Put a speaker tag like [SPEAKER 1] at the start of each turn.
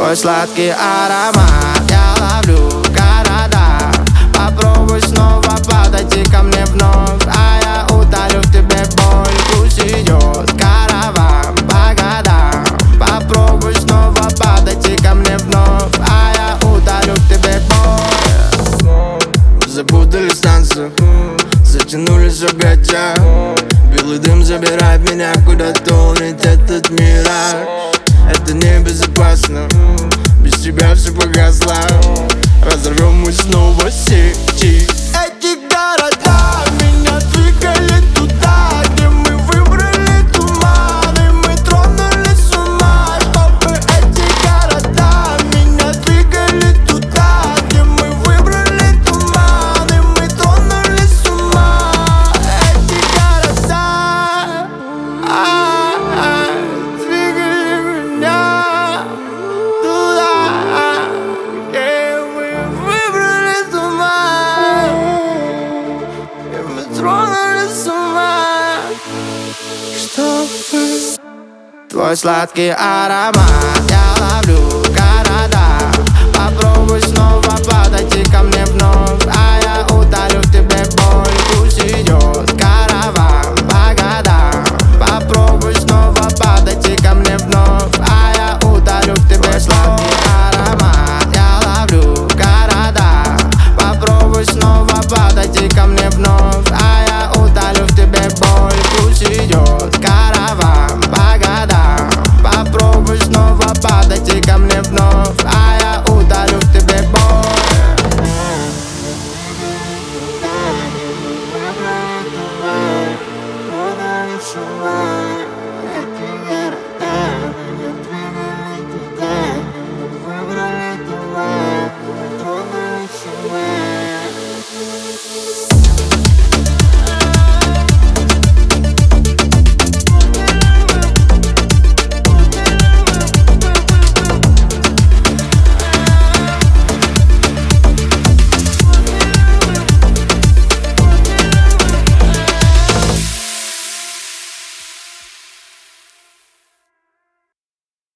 [SPEAKER 1] Твой сладкий аромат я ловлю в городах. Попробуй снова подойти ко мне вновь, а я удалю в тебе боль. Пусть идет караван по годам. Попробуй снова подойти ко мне вновь, а я удалю в тебе боль.
[SPEAKER 2] Запутали станцию, затянули все гача. Белый дым забирает меня куда-то, улетит этот мираж. Это небезопасно, без тебя все погасло. Разорвем мы снова сети.
[SPEAKER 1] Эти города меня двигали туда, где мы выбрали туман, и мы тронули с ума. Чтобы эти города меня двигали туда, где мы выбрали туман, и мы тронули с ума. Эти города двигали меня туда, где мы выбрали туман, и мы тронули с ума. Чтобы твой сладкий аромат я